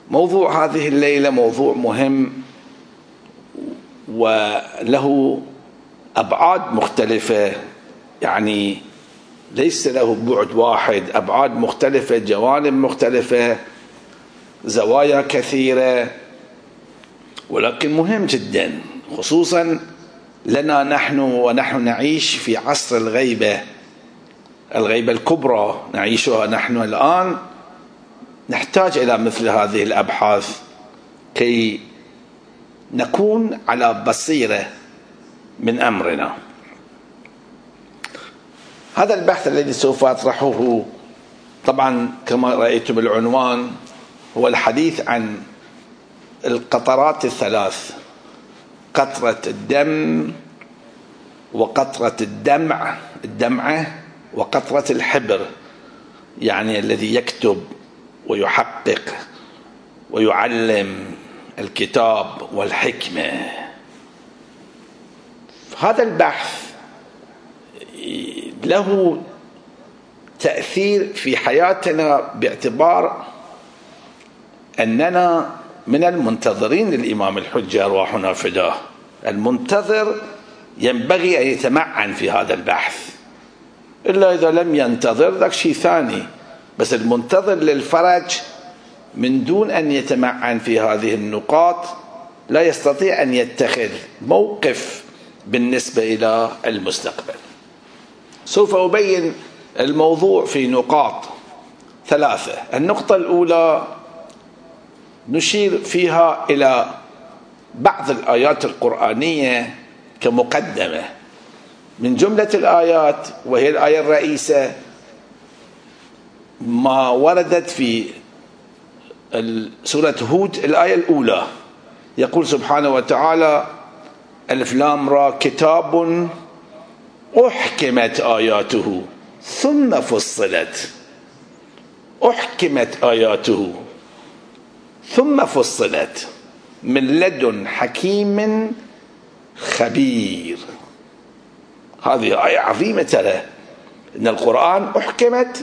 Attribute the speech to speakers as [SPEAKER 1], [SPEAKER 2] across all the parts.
[SPEAKER 1] موضوع هذه الليلة موضوع مهم وله أبعاد مختلفة، يعني ليس له بعد واحد، أبعاد مختلفة، جوانب مختلفة، زوايا كثيرة، ولكن مهم جدا خصوصا لنا نحن ونحن نعيش في عصر الغيبة الكبرى نعيشها نحن الآن. نحتاج إلى مثل هذه الأبحاث كي نكون على بصيرة من أمرنا. هذا البحث الذي سوف أطرحه طبعا كما رأيتم بالعنوان هو الحديث عن القطرات الثلاث: قطرة الدم، وقطرة الدمعة، وقطرة الحبر، يعني الذي يكتب ويحقق ويعلم الكتاب والحكمة. هذا البحث له تأثير في حياتنا باعتبار أننا من المنتظرين للإمام الحجة أرواحنا فداه. المنتظر ينبغي أن يتمعن في هذا البحث، إلا إذا لم ينتظر ذاك شيء ثاني، بس المنتظر للفرج من دون أن يتمعن في هذه النقاط لا يستطيع أن يتخذ موقف بالنسبة إلى المستقبل. سوف أبين الموضوع في نقاط ثلاثة. النقطة الأولى نشير فيها إلى بعض الآيات القرآنية كمقدمة. من جملة الآيات وهي الآية الرئيسة ما وردت في سورة هود الآية الأولى، يقول سبحانه وتعالى: ألف لام را كتاب أحكمت آياته ثم فصلت. أحكمت آياته ثم فصلت من لدن حكيم خبير. هذه آية عظيمة ترى، إن القرآن أحكمت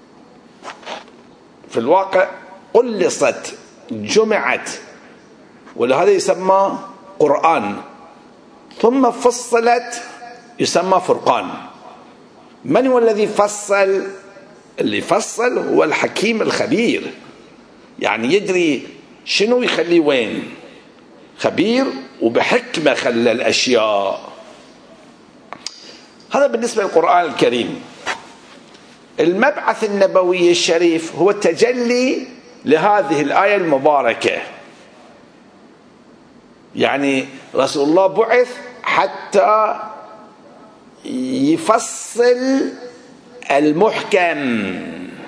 [SPEAKER 1] في الواقع قلصت جمعت، ولهذا يسمى قرآن. ثم فصلت يسمى فرقان. من هو الذي فصل؟ اللي فصل هو الحكيم الخبير، يعني يدري شنو يخلي وين، خبير وبحكمة خلى الأشياء. هذا بالنسبة للقرآن الكريم. المبعث النبوي الشريف هو التجلي لهذه الآية المباركة، يعني رسول الله بعث حتى يفصل المحكم،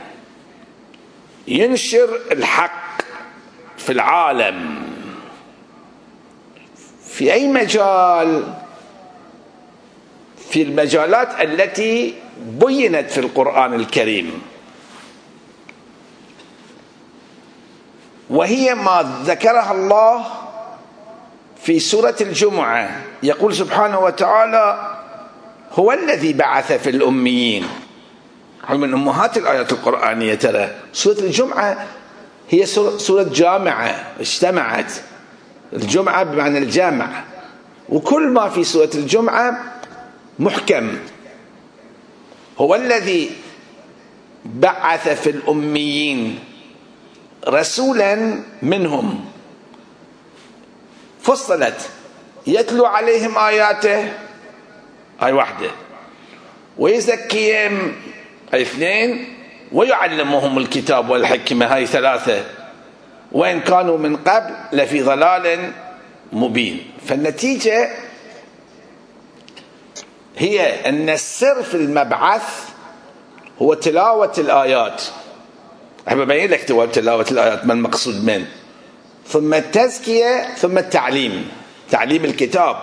[SPEAKER 1] ينشر الحق في العالم في أي مجال، في المجالات التي بينت في القرآن الكريم، وهي ما ذكرها الله في سورة الجمعة. يقول سبحانه وتعالى: هو الذي بعث في الأميين. من أمهات الآيات القرآنية ترى سورة الجمعة هي سورة جامعة، اجتمعت. الجمعة بمعنى الجامع، وكل ما في سورة الجمعة محكم. هو الذي بعث في الأميين رسولا منهم، فصلت يتلو عليهم آياته، هاي واحدة، ويزكيهم، هاي اثنين، ويعلمهم الكتاب والحكمة، هاي ثلاثة، وإن كانوا من قبل لفي ضلال مبين. فالنتيجة هي أن السر في المبعث هو تلاوة الآيات. أحب أبين لك تلاوة الآيات ما المقصود منه، ثم التزكية، ثم التعليم، تعليم الكتاب،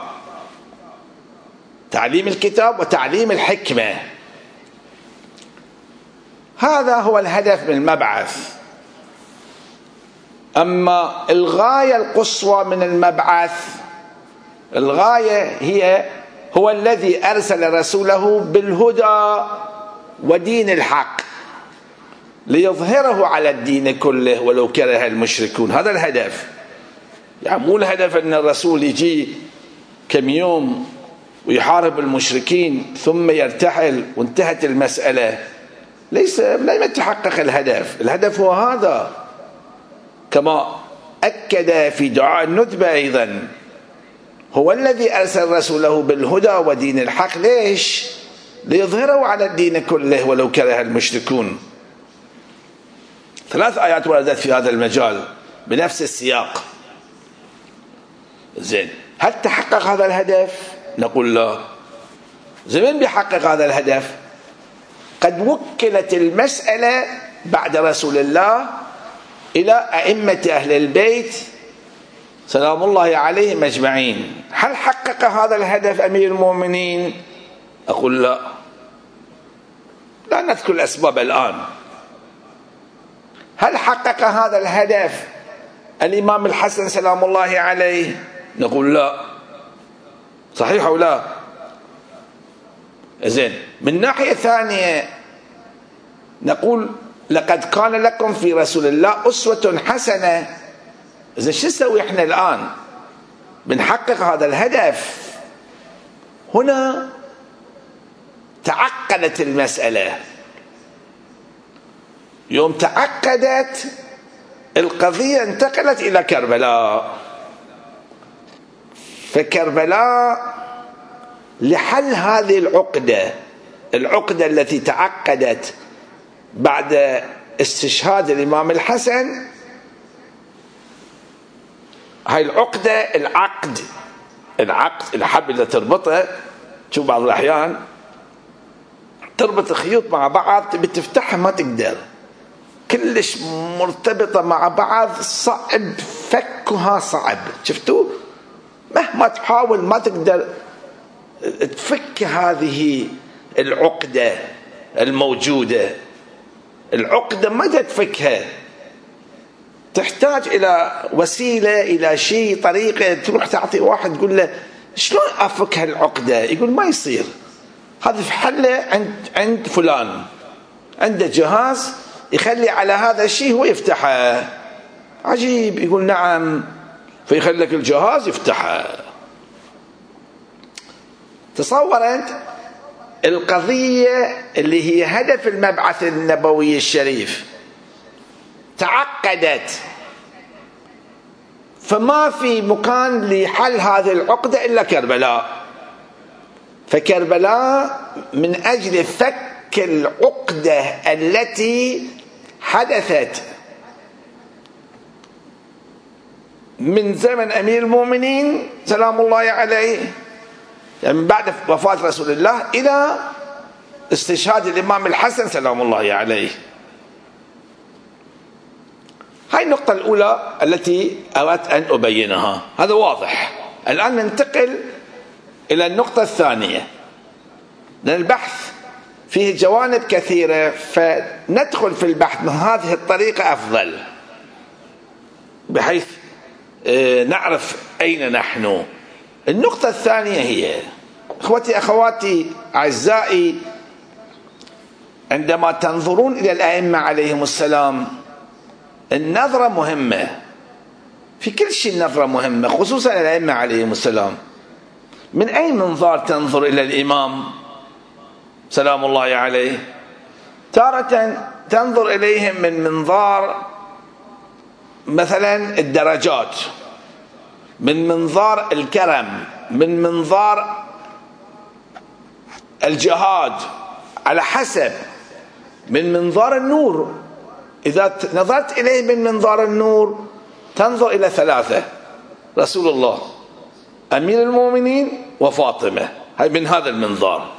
[SPEAKER 1] تعليم الكتاب وتعليم الحكمة. هذا هو الهدف من المبعث. أما الغاية القصوى من المبعث، الغاية هو الذي أرسل رسوله بالهدى ودين الحق ليظهره على الدين كله ولو كره المشركون. هذا الهدف، يعني مو الهدف أن الرسول يجي كم يوم ويحارب المشركين ثم يرتحل وانتهت المسألة. لم يتحقق الهدف. الهدف هو هذا، كما أكد في دعاء الندبة أيضا: هو الذي أرسل رسوله بالهدى ودين الحق. ليش؟ ليظهره على الدين كله ولو كره المشركون. 3 آيات وردت في هذا المجال بنفس السياق. زين، هل تحقق هذا الهدف؟ نقول لا. زين، بيحقق هذا الهدف؟ قد وكلت المسألة بعد رسول الله إلى أئمة أهل البيت سلام الله عليهم أجمعين. هل حقق هذا الهدف أمير المؤمنين؟ أقول لا. لا نذكر الأسباب الآن. هل حقق هذا الهدف الإمام الحسن سلام الله عليه؟ نقول لا. صحيح أو لا؟ زين، من ناحية ثانية نقول: لقد كان لكم في رسول الله أسوة حسنة. إذا شو نسوي إحنا الآن؟ بنحقق هذا الهدف. هنا تعقدت المسألة. يوم تعقدت القضية انتقلت إلى كربلاء. فكربلاء لحل هذه العقدة التي تعقدت بعد استشهاد الإمام الحسن، هاي العقدة العقد الحبل اللي تربطه، شوف بعض الأحيان تربط خيوط مع بعض بتفتحها ما تقدر، كلش مرتبطة مع بعض، صعب فكها، صعب. شفتوا؟ مهما تحاول ما تقدر تفك هذه العقدة الموجودة. العقدة ما تفكها، تحتاج إلى وسيلة، إلى شيء، طريقة. تروح تعطي واحد تقول له شلون أفك هالعقدة؟ يقول ما يصير، هذا في حله عند فلان، عنده جهاز يخلي على هذا الشيء هو يفتحه. عجيب. يقول نعم، فيخلي لك الجهاز يفتحه. تصور أنت القضية اللي هي هدف المبعث النبوي الشريف تعقدت، فما في مكان لحل هذه العقدة إلا كربلاء. فكربلاء من أجل فك العقدة التي حدثت من زمن أمير المؤمنين سلام الله عليه، يعني من بعد وفاة رسول الله إلى استشهاد الإمام الحسن سلام الله عليه. هاي النقطة الأولى التي أردت أن أبينها. هذا واضح. الآن ننتقل إلى النقطة الثانية، لأن البحث فيه جوانب كثيرة، فندخل في البحث من هذه الطريقة أفضل، بحيث نعرف أين نحن. النقطة الثانية هي: إخوتي أخواتي أعزائي، عندما تنظرون إلى الأئمة عليهم السلام النظرة مهمة، في كل شيء النظرة مهمة، خصوصا الأئمة عليهم السلام. من أي منظار تنظر إلى الإمام سلام الله عليه؟ تارة تنظر إليهم من منظار مثلا الدرجات، من منظار الكرم، من منظار الجهاد، على حسب، من منظار النور. إذا نظرت إليه من منظار النور تنظر إلى 3: رسول الله، أمير المؤمنين، وفاطمة. هاي من هذا المنظار.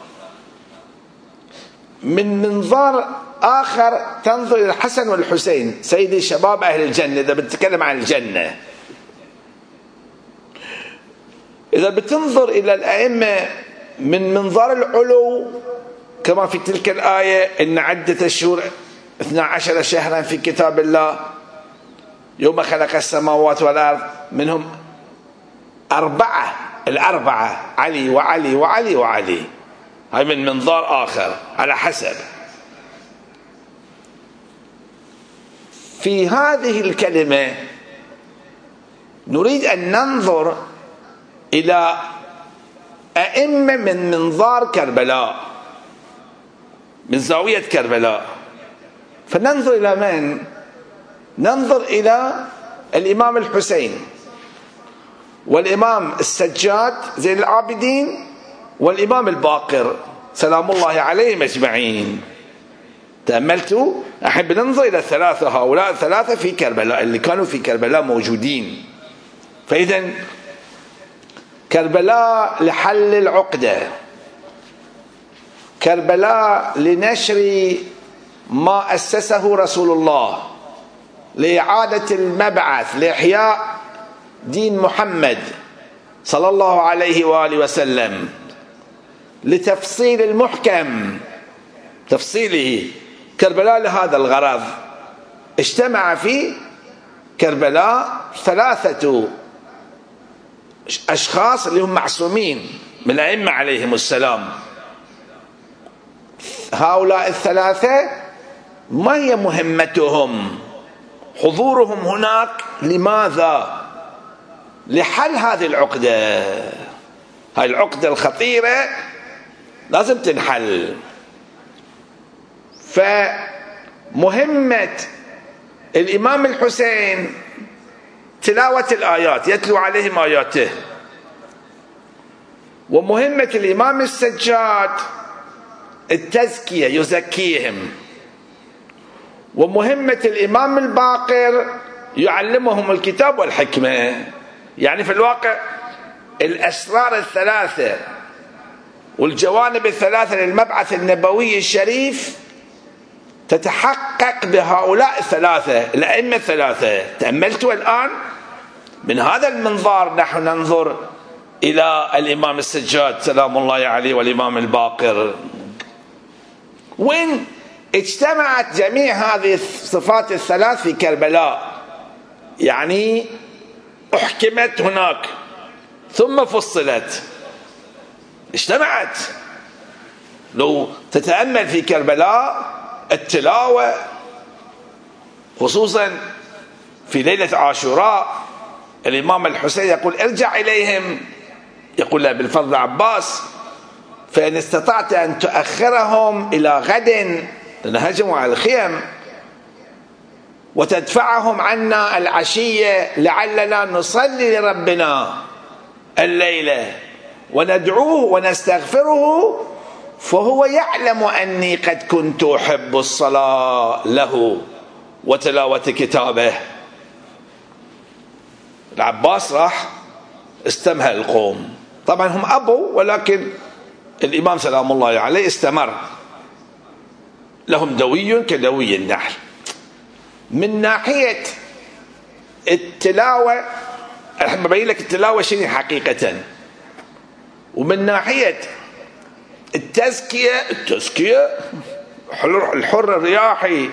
[SPEAKER 1] من منظار آخر تنظر إلى الحسن والحسين، سيدي شباب أهل الجنة، إذا بتتكلم عن الجنة. إذا بتنظر إلى الأئمة من منظار العلو، كما في تلك الآية: إن عدة الشهور 12 شهرا في كتاب الله يوم خلق السماوات والأرض منهم 4، الأربعة علي وعلي وعلي وعلي. هاي من منظار آخر، على حسب. في هذه الكلمة نريد أن ننظر إلى أئمة من منظار كربلاء، من زاوية كربلاء. فننظر إلى من؟ ننظر إلى الإمام الحسين والإمام السجاد زين العابدين والإمام الباقر سلام الله عليهم أجمعين. تأملتوا؟ أحب ننظر إلى الثلاثة، هؤلاء الثلاثة في كربلاء، اللي كانوا في كربلاء موجودين. فإذا كربلاء لحل العقدة، كربلاء لنشر ما أسسه رسول الله، لإعادة المبعث، لإحياء دين محمد صلى الله عليه وآله وسلم، لتفصيل المحكم، تفصيله. كربلاء لهذا الغرض. اجتمع في كربلاء ثلاثة أشخاص اللي هم معصومين من الأئمة عليهم السلام. هؤلاء الثلاثة ما هي مهمتهم؟ حضورهم هناك لماذا؟ لحل هذه العقدة. هاي العقدة الخطيرة لازم تنحل. فمهمة الإمام الحسين تلاوة الآيات، يتلو عليهم آياته. ومهمة الإمام السجاد التزكية، يزكيهم. ومهمة الإمام الباقر يعلمهم الكتاب والحكمة. يعني في الواقع الأسرار الثلاثة والجوانب الثلاثة للمبعث النبوي الشريف تتحقق بهؤلاء الثلاثة، الأئمة الثلاثة. تأملتوا الآن؟ من هذا المنظار نحن ننظر إلى الإمام السجاد سلام الله عليه والإمام الباقر. وين اجتمعت جميع هذه الصفات الثلاث في كربلاء، يعني أحكمت هناك ثم فصلت، اجتمعت. لو تتأمل في كربلاء التلاوة، خصوصا في ليلة عاشوراء، الإمام الحسين يقول ارجع إليهم، يقول له بالفضل عباس فإن استطعت أن تؤخرهم إلى غد، لأن هجموا على الخيم، وتدفعهم عنا العشية لعلنا نصلي لربنا الليلة وندعوه ونستغفره، فهو يعلم أني قد كنت أحب الصلاة له وتلاوة كتابه. العباس راح استمهل القوم، طبعا هم أبوا، ولكن الإمام سلام الله عليه استمر. لهم دوي كدوي النحل. من ناحية التلاوة أحب أبين لك التلاوة شنو حقيقة، ومن ناحية التزكية الحر الرياحي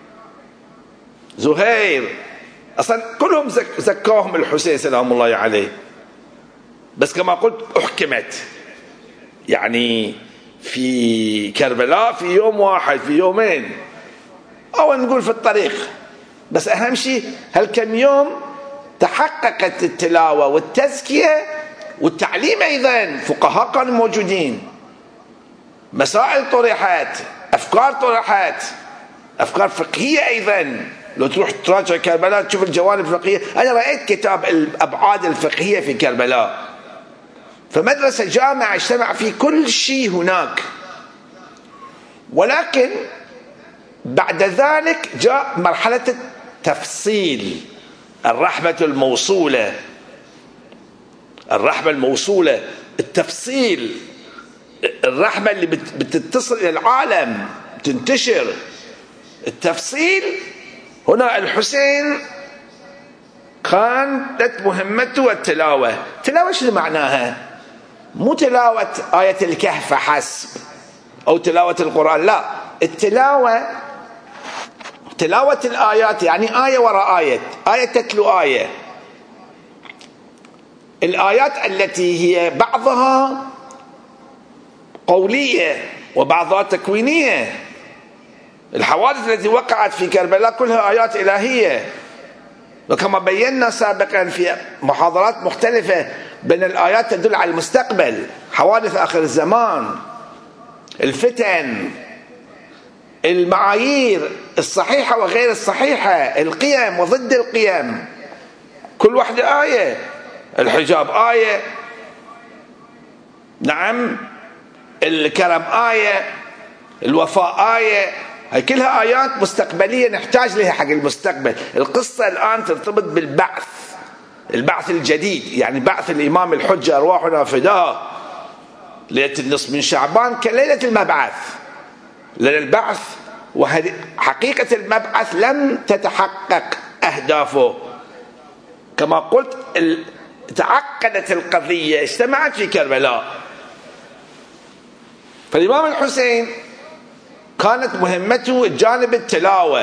[SPEAKER 1] زهير، أصلا كلهم زكاهم الحسين سلام الله عليه، بس كما قلت أحكمت. يعني في كربلاء في يوم واحد، في يومين، أو نقول في الطريق، بس أهم شيء هالكم يوم تحققت التلاوة والتزكية والتعليم. أيضا فقهاء كانوا موجودين، مسائل طرحت، أفكار طرحت، أفكار فقهية أيضا. لو تروح تراجع كربلاء تشوف الجوانب الفقهية. أنا رأيت كتاب الأبعاد الفقهية في كربلاء، فمدرسة جامعة اجتمع في كل شيء هناك. ولكن بعد ذلك جاء مرحلة التفصيل، الرحمة الموصولة، الرحمة الموصولة، التفصيل، الرحمة اللي بتتصل إلى العالم، تنتشر. التفصيل هنا الحسين كانت مهمته التلاوة. تلاوة شنو معناها؟ مو تلاوة آية الكهف حسب أو تلاوة القرآن، لا. التلاوة تلاوة الآيات، يعني آية وراء آية، آية تتلو آية. الآيات التي هي بعضها قولية وبعضها تكوينية، الحوادث التي وقعت في كربلاء كلها آيات إلهية، وكما بينا سابقا في محاضرات مختلفة بأن الآيات تدل على المستقبل، حوادث آخر الزمان، الفتن، المعايير الصحيحة وغير الصحيحة، القيم وضد القيم، كل واحدة آية. الحجاب آية، نعم، الكرم آية، الوفاء آية، هي كلها آيات مستقبلية نحتاج لها حق المستقبل. القصة الآن ترتبط بالبعث، البعث الجديد، يعني بعث الإمام الحجة أرواحنا فداه ليلة النصف من شعبان كليلة المبعث، لأن البعث وحقيقة المبعث لم تتحقق أهدافه. كما قلت تعقدت القضية، اجتمعت في كربلاء. فالإمام الحسين كانت مهمته جانب التلاوة،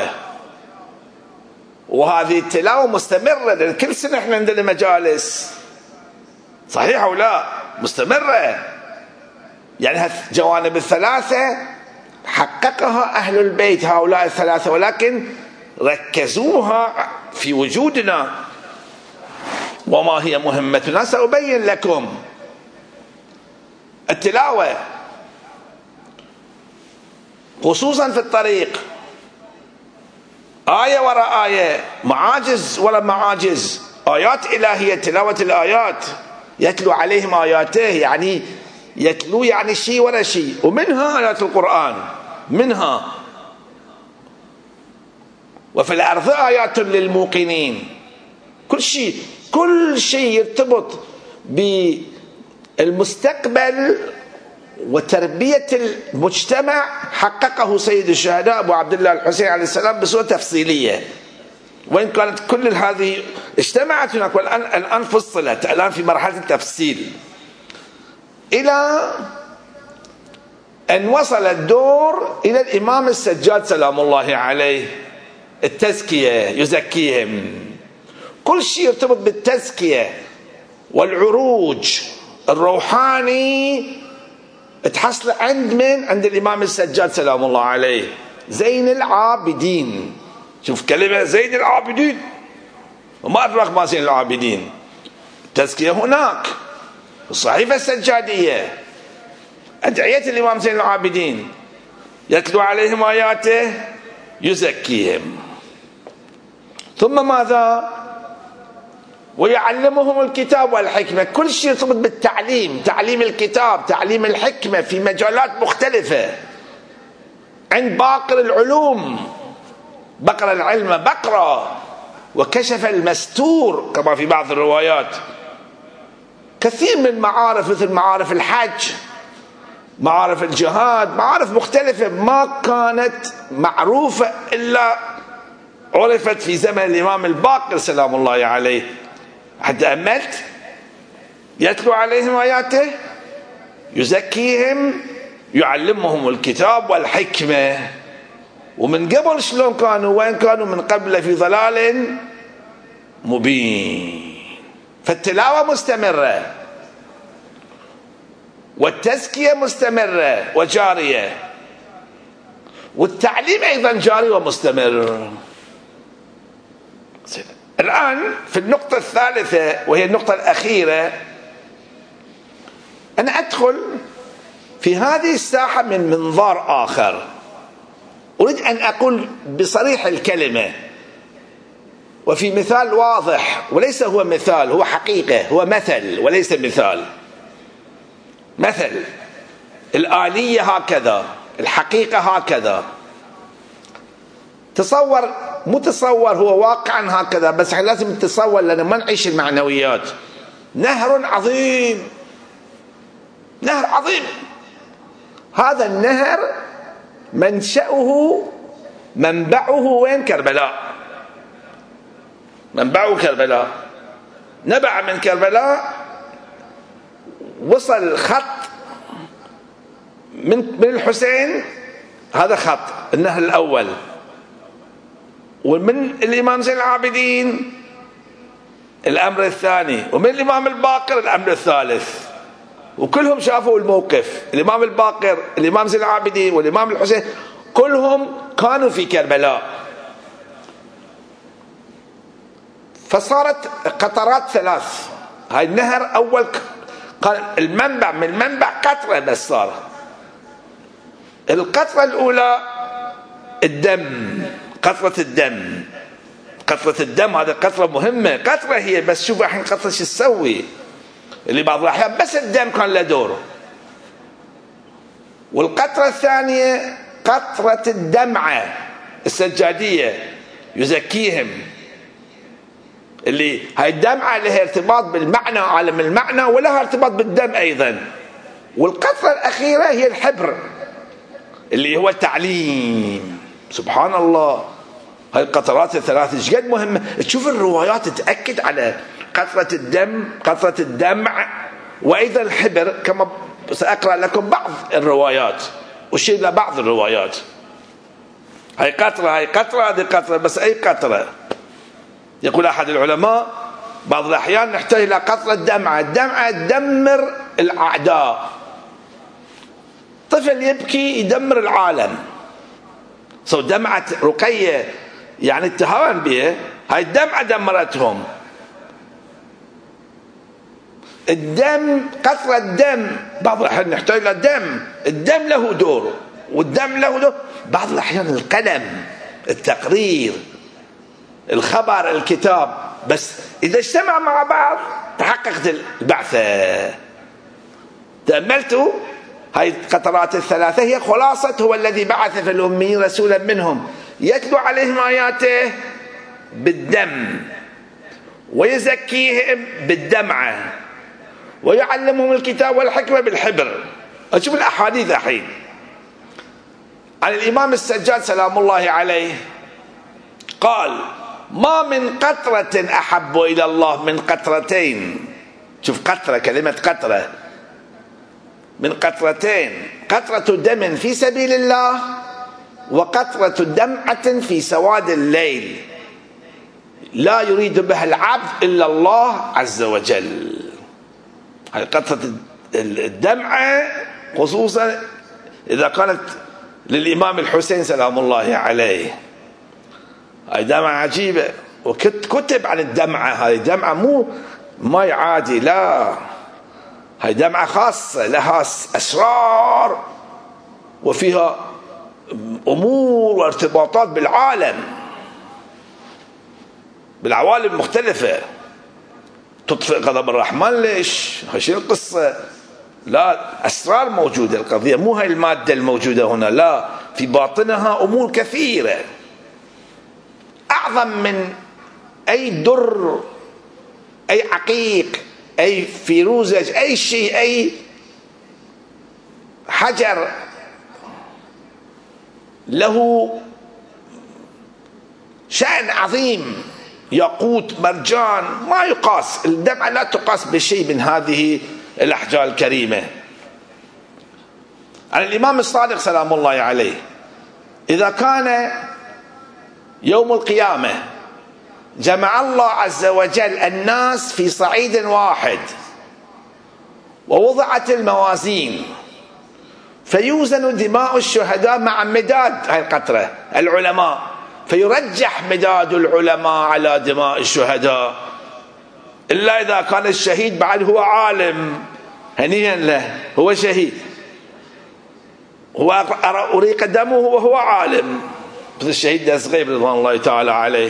[SPEAKER 1] وهذه التلاوة مستمرة، لأن كل سنة احنا عندنا مجالس، صحيح أو لا؟ مستمرة. يعني الجوانب الثلاثة حققها أهل البيت هؤلاء الثلاثة، ولكن ركزوها في وجودنا. وما هي مهمتنا؟ سأبين لكم. التلاوة خصوصا في الطريق، آية وراء آية، معاجز ولا معاجز، آيات إلهية، تلاوة الآيات، يتلو عليهم آياته، يعني يتلو يعني شيء ولا شيء، ومنها آيات القرآن، منها وفي الأرض آيات للموقنين. كل شيء يرتبط بالمستقبل وتربية المجتمع حققه سيد الشهداء أبو عبد الله الحسين عليه السلام بصورة تفصيلية، وإن كانت كل هذه اجتمعت هناك والآن فصلت، الآن في مرحلة التفصيل، إلى أن وصل الدور إلى الإمام السجاد سلام الله عليه، التزكية، يزكيهم. كل شيء يرتبط بالتزكية والعروج الروحاني تحصل عند الإمام السجاد سلام الله عليه، زين العابدين. شوف كلمة زين العابدين، وما أدرك ما زين العابدين. التزكية هناك، الصحيفة السجادية، أدعية الإمام زين العابدين، يتلو عليهم آياته، يزكيهم. ثم ماذا؟ ويعلمهم الكتاب والحكمة. كل شيء يرتبط بالتعليم، تعليم الكتاب، تعليم الحكمة في مجالات مختلفة. عند باقر العلوم، بقر العلم بقرة وكشف المستور كما في بعض الروايات. كثير من المعارف مثل معارف الحج، معارف الجهاد، معارف مختلفة ما كانت معروفة إلا عرفت في زمن الإمام الباقر سلام الله عليه. حتى أملت يتلو عليهم آياته، يزكيهم، يعلمهم الكتاب والحكمة. ومن قبل شلون كانوا؟ وين كانوا؟ من قبل في ضلال مبين. فالتلاوة مستمرة، والتزكية مستمرة وجارية، والتعليم أيضا جاري ومستمر. الآن في النقطة الثالثة وهي النقطة الأخيرة، أنا أدخل في هذه الساحة من منظار آخر. أريد أن أقول بصريح الكلمة وفي مثال واضح، وليس هو مثال، هو حقيقة، هو مثل وليس مثال. مثل الآلية هكذا، الحقيقة هكذا. تصور، مو تصور، هو واقعا هكذا، بس لازم نتصور لأن ما نعيش المعنويات. نهر عظيم، نهر عظيم، هذا النهر منبعه وين؟ كربلاء. منبعه كربلاء، نبع من كربلاء، وصل خط من الحسين، هذا خط النهر الأول، ومن الإمام زين العابدين الأمر الثاني، ومن الإمام الباقر الأمر الثالث. وكلهم شافوا الموقف، الإمام الباقر، الإمام زين العابدين والإمام الحسين، كلهم كانوا في كربلاء. فصارت قطرات ثلاث. هاي النهر أول المنبع، من المنبع قطرة بس صار. القطرة الأولى الدم، قطرة الدم. قطرة الدم هذه قطرة مهمة، قطرة هي بس. شوف الحين قطرة شو تسوي، اللي بعض الأحيان بس الدم كان له دور. والقطرة الثانية قطرة الدمعة السجادية يزكيهم، اللي هاي الدمعة لها ارتباط بالمعنى، عالم المعنى، ولها ارتباط بالدم أيضا. والقطرة الأخيرة هي الحبر اللي هو التعليم. سبحان الله، هاي القطرات الثلاث ايش قد مهمة. تشوف الروايات تأكد على قطرة الدم، قطرة الدمع، وأيضا الحبر، كما سأقرأ لكم بعض الروايات، أشير لبعض الروايات. هاي قطرة، هاي قطرة، هذه قطرة، بس أي قطرة. يقول أحد العلماء بعض الأحيان نحتاج إلى قطرة دمعة. الدمعة تدمر الأعداء. طفل يبكي يدمر العالم. دمعة رقية يعني التهاون بها، هاي الدمعة دمرتهم. الدم، قطرة الدم، بعض الأحيان نحتاج إلى دم. الدم له دور، والدم له دور. بعض الأحيان القلم، التقرير، الخبر، الكتاب. بس إذا اجتمع مع بعض تحققت البعثة. تأملتوا هاي القطرات الثلاثة هي خلاصة هو الذي بعث في الأميين رسولا منهم يتلو عليهم آياته بالدم، ويزكيهم بالدمعة، ويعلمهم الكتاب والحكمة بالحبر. أشوف الأحاديث الحين عن الإمام السجاد سلام الله عليه قال: ما من قطرة أحب إلى الله من قطرتين. شوف قطرة، كلمة قطرة، من قطرتين: قطرة دم في سبيل الله، وقطرة دمعة في سواد الليل لا يريد بها العبد إلا الله عز وجل. هذه قطرة الدمعة خصوصا إذا كانت للإمام الحسين سلام الله عليه. هاي دمعة عجيبة، وكتب عن الدمعة. هاي دمعة مو ماء عادي، لا، هاي دمعة خاصة لها أسرار، وفيها أمور وارتباطات بالعالم، بالعوالم المختلفة. تطفئ غضب الرحمن. ليش؟ هاي القصة، لا، أسرار موجودة. القضية مو هاي المادة الموجودة هنا، لا، في باطنها أمور كثيرة أعظم من أي در، أي عقيق، أي فيروزج، أي شيء، أي حجر له شأن عظيم، ياقوت، مرجان، ما يقاس. الدمعة لا تقاس بشيء من هذه الأحجار الكريمة. عن الإمام الصادق سلام الله عليه: إذا كان يوم القيامة جمع الله عز وجل الناس في صعيد واحد، ووضعت الموازين، فيوزن دماء الشهداء مع مداد هاي القطرة العلماء، فيرجح مداد العلماء على دماء الشهداء، إلا إذا كان الشهيد بعد هو عالم، هنيئا له، هو شهيد، هو أريق دمه وهو عالم، مثل الشهيد دزغيب رضوان الله تعالى عليه.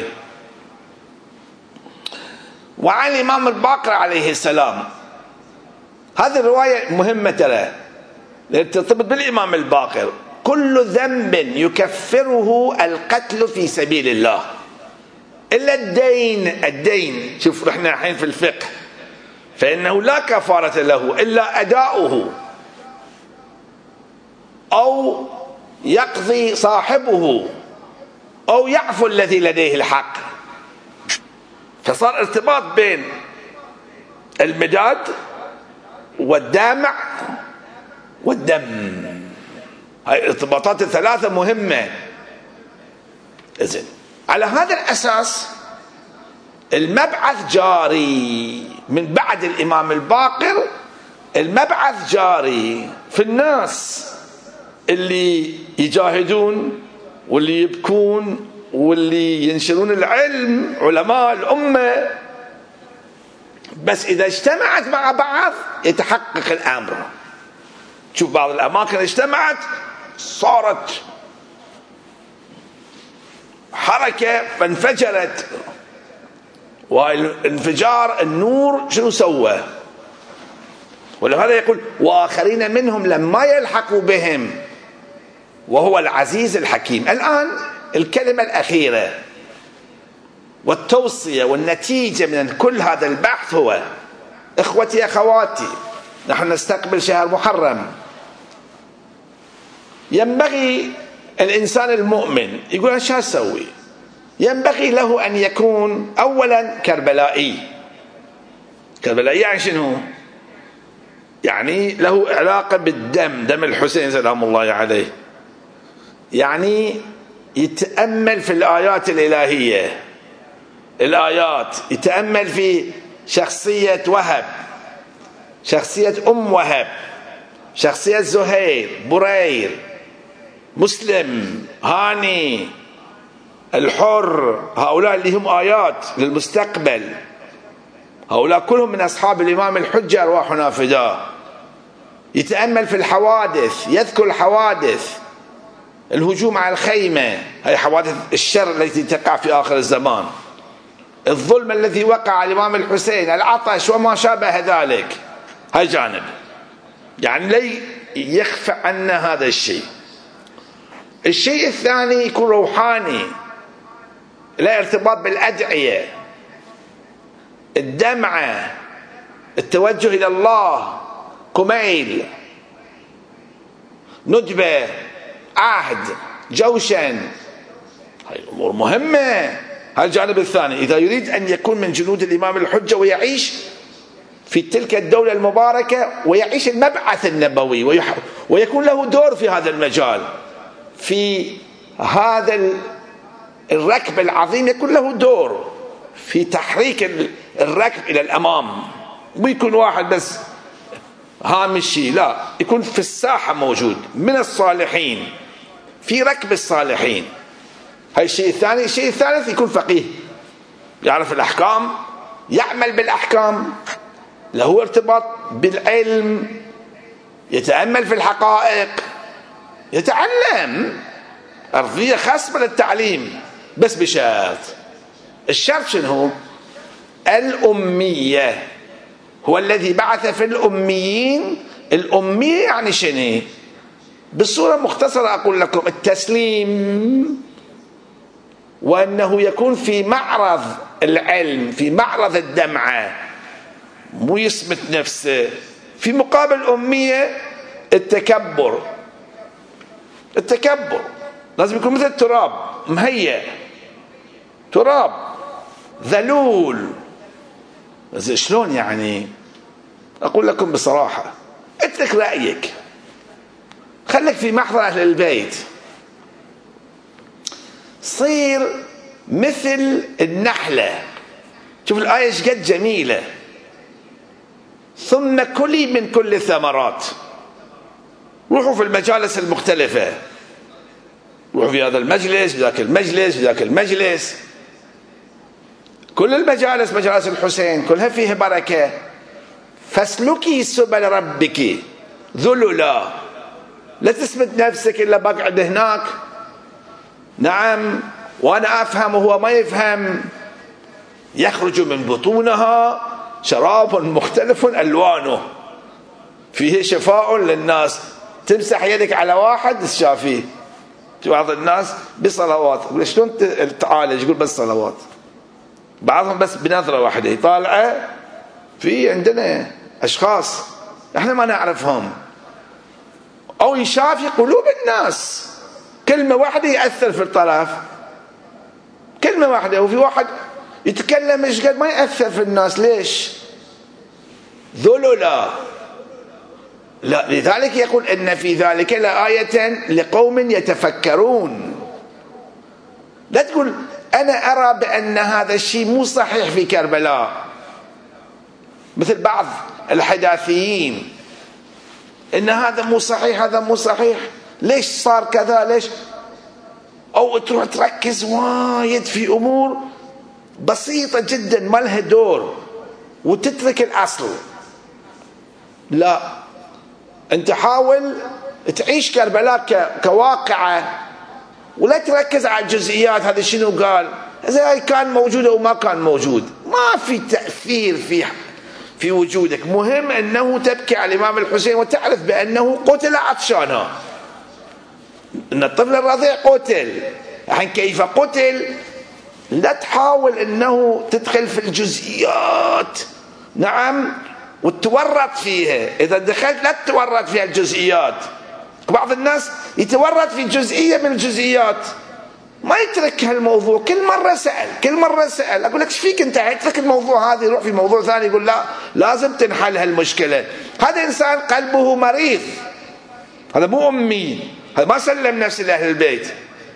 [SPEAKER 1] وعن الإمام الباقر عليه السلام، هذه الرواية مهمة ترى، ترتبط بالإمام الباقر: كل ذنب يكفره القتل في سبيل الله إلا الدين. الدين، شوف رحنا الحين في الفقه، فإنه لا كفارة له إلا أداؤه، أو يقضي صاحبه، أو يعفو الذي لديه الحق. فصار ارتباط بين المداد والدامع والدم. هاي الارتباطات الثلاثة مهمة. إذن على هذا الأساس المبعث جاري من بعد الإمام الباقر، المبعث جاري في الناس اللي يجاهدون واللي يبكون واللي ينشرون العلم علماء الأمة، بس إذا اجتمعت مع بعض يتحقق الأمر. تشوف بعض الأماكن اجتمعت صارت حركة فانفجرت، والانفجار النور شنو سوى؟ ولهذا يقول وآخرين منهم لما يلحقوا بهم وهو العزيز الحكيم. الآن الكلمة الأخيرة والتوصية والنتيجة من كل هذا البحث هو: إخوتي أخواتي، نحن نستقبل شهر محرم. ينبغي الإنسان المؤمن يقول أنا شو أسوي؟ ينبغي له أن يكون أولا كربلائي. كربلائي يعني شنو؟ يعني له علاقة بالدم، دم الحسين سلام الله عليه. يعني يتأمل في الآيات الإلهية، الآيات، يتأمل في شخصية وهب، شخصية أم وهب، شخصية زهير، برير، مسلم، هاني، الحر. هؤلاء اللي هم آيات للمستقبل، هؤلاء كلهم من أصحاب الإمام الحجة أرواحنا فداه. يتأمل في الحوادث، يذكر الحوادث، الهجوم على الخيمة، هي حوادث الشر التي تقع في آخر الزمان، الظلم الذي وقع على الإمام الحسين، العطش وما شابه ذلك. هاي جانب، يعني لا يخفى عنا هذا الشيء. الشيء الثاني يكون روحاني، لا ارتباط بالأدعية، الدمعة، التوجه إلى الله، كميل، ندبة، عهد، جوشن. هاي الأمور مهمة. هذا الجانب الثاني. إذا يريد أن يكون من جنود الإمام الحجة ويعيش في تلك الدولة المباركة ويعيش المبعث النبوي ويكون له دور في هذا المجال، في هذا الركب العظيم، يكون له دور في تحريك الركب إلى الأمام، ويكون واحد بس هامشي، لا، يكون في الساحة موجود من الصالحين، في ركب الصالحين. هاي الشيء الثاني. الشيء الثالث يكون فقيه، يعرف الأحكام، يعمل بالأحكام، له ارتباط بالعلم، يتأمل في الحقائق، يتعلم. أرضية خاصة للتعليم، بس بشرط. الشرط شنو هو؟ الأمية. هو الذي بعث في الأميين. الأمية يعني شنو؟ بصورة مختصرة أقول لكم: التسليم، وأنه يكون في معرض العلم، في معرض الدمعة، مو يصمت نفسه. في مقابل الأمية التكبر. التكبر لازم يكون مثل التراب، مهيئ، تراب ذلول. شلون يعني؟ أقول لكم بصراحة، اترك رأيك، خليك في محضر أهل البيت، صير مثل النحلة. شوف الآية ايش قد جميلة: ثم كلي من كل الثمرات. روحوا في المجالس المختلفة، روحوا في هذا المجلس، في ذاك المجلس، في ذاك المجلس، كل المجالس، مجالس الحسين كلها فيها بركة. فاسلكي سبل ربك ذللا، لا تثبت نفسك إلا بقعد هناك، نعم وأنا أفهم وهو ما يفهم. يخرج من بطونها شراب مختلف ألوانه فيه شفاء للناس. تمسح يدك على واحد تشافيه. بعض الناس بصلوات، يقول شلون تعالج؟ يقول بس صلوات. بعضهم بس بنظرة واحدة يطالعه. في عندنا أشخاص احنا ما نعرفهم، أو يشافي قلوب الناس. كلمة واحدة يأثر في الطرف، كلمة واحدة. وفي واحد يتكلم ايش قد ما يأثر في الناس. ليش؟ ذللا. لا، لذلك يقول إن في ذلك لآية لقوم يتفكرون. لا تقول أنا أرى بأن هذا الشيء مو صحيح في كربلاء، مثل بعض الحداثيين، إن هذا مو صحيح، هذا مو صحيح. ليش صار كذا، ليش، أو تروح تركز وايد في أمور بسيطة جدا ما لها دور وتترك الأصل. لا، أنت حاول تعيش كربلاء كواقعة ولا تركز على الجزئيات. هذا شنو قال، إذا كان موجود أو ما كان موجود ما في تأثير في وجودك. مهم أنه تبكي على الإمام الحسين وتعرف بأنه قتل عطشانا، أن الطفل الرضيع قتل. الحين كيف قتل لا تحاول أنه تدخل في الجزئيات، نعم، وتورط فيها. إذا دخلت لا تتورط في الجزئيات. بعض الناس يتورط في جزئية من الجزئيات ما يترك هالموضوع. كل مرة سأل أقول لك ايش فيك أنت، اترك الموضوع هذا يروح في موضوع ثاني. يقول لا، لازم تنحل هالمشكلة. هذا إنسان قلبه مريض، هذا مو أمي، هذا ما سلم نفسه لأهل البيت.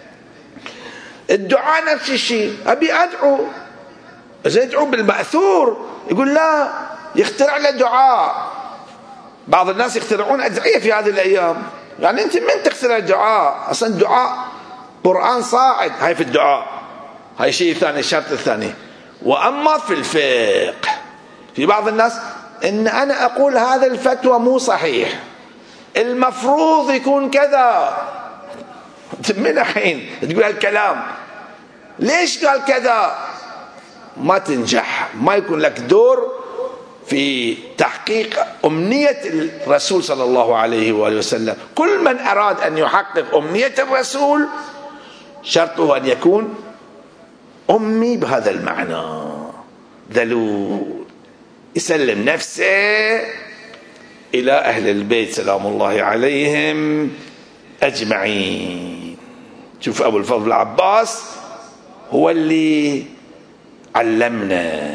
[SPEAKER 1] الدعاء نفس الشيء، أبي أدعو، إذا يدعو بالمأثور يقول لا، يخترع له دعاء. بعض الناس يخترعون أدعية في هذه الأيام. يعني أنت من تخترع دعاء؟ أصلا الدعاء قرآن صاعد، هاي في الدعاء، هاي شيء ثاني، الشرط الثاني. وأما في الفقه، في بعض الناس إن أنا أقول هذا الفتوى مو صحيح، المفروض يكون كذا. من الحين تقول هالكلام، ليش قال كذا؟ ما تنجح، ما يكون لك دور في تحقيق أمنية الرسول صلى الله عليه وآله وسلم. كل من أراد أن يحقق أمنية الرسول شرطه أن يكون أمي بهذا المعنى، ذلول، يسلم نفسه إلى أهل البيت سلام الله عليهم أجمعين. شوف أبو الفضل العباس هو اللي علمنا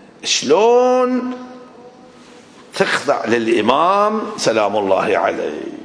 [SPEAKER 1] شلون تخضع للإمام سلام الله عليه.